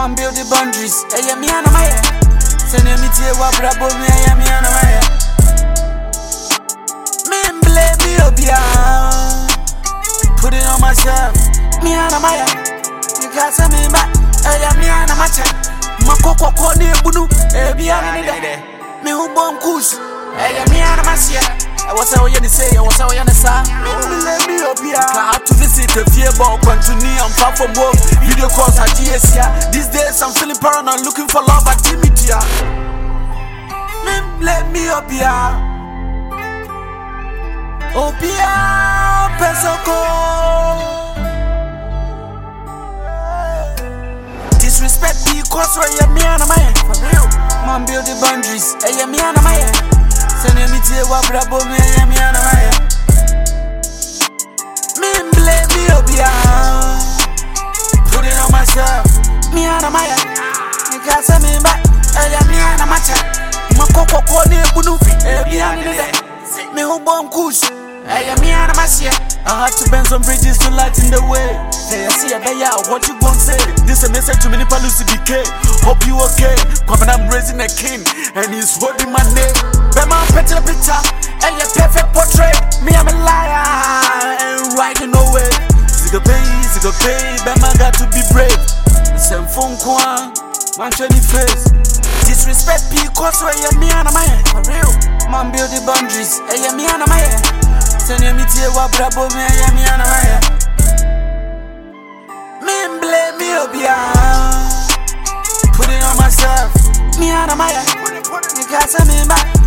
Man build the boundaries. Hey, me and my send me to you, what brabo me, me and my me blame me up, yeah. Put it on myself. Me and my you can't send me back. Hey, me and my check. My coco corny bunu. Hey, be a me who bomb kush. Hey, me and my share. I was how you say, I was how you say. Let me up here. I have to visit the fear ball, continue and far from home. Video calls at GS here. These days I'm feeling paranoid, looking for love at Timothy. Let me up here. Opia Pesoko. Disrespect because you're me and my for real. Man build the boundaries. Hey, me and my send me to you, what brabo me, me and my me blame me up, yeah. Put it on myself. Me and my you can't send me back. Hey, me and my chat. My coco corny bunu. Hey, me who bomb kush. Hey, me and my share. I had to bend some bridges to lighten the way. Hey, I see a bear, what you gon' say? This a message to many Palusi BK. Hope you okay. Come and I'm raising a king, and he's holding my name. Bema petty picture, and your perfect portrait. Me, I'm a liar, and riding away. Zigga pay, Bema got to be brave. Same phone call, man, shiny face. Disrespect because you're me and my for real. Man, build the boundaries. Hey, me and my send me to you, what brabo me, me and my me blame me up, yeah. Put it on myself. Me and my you can't send me back.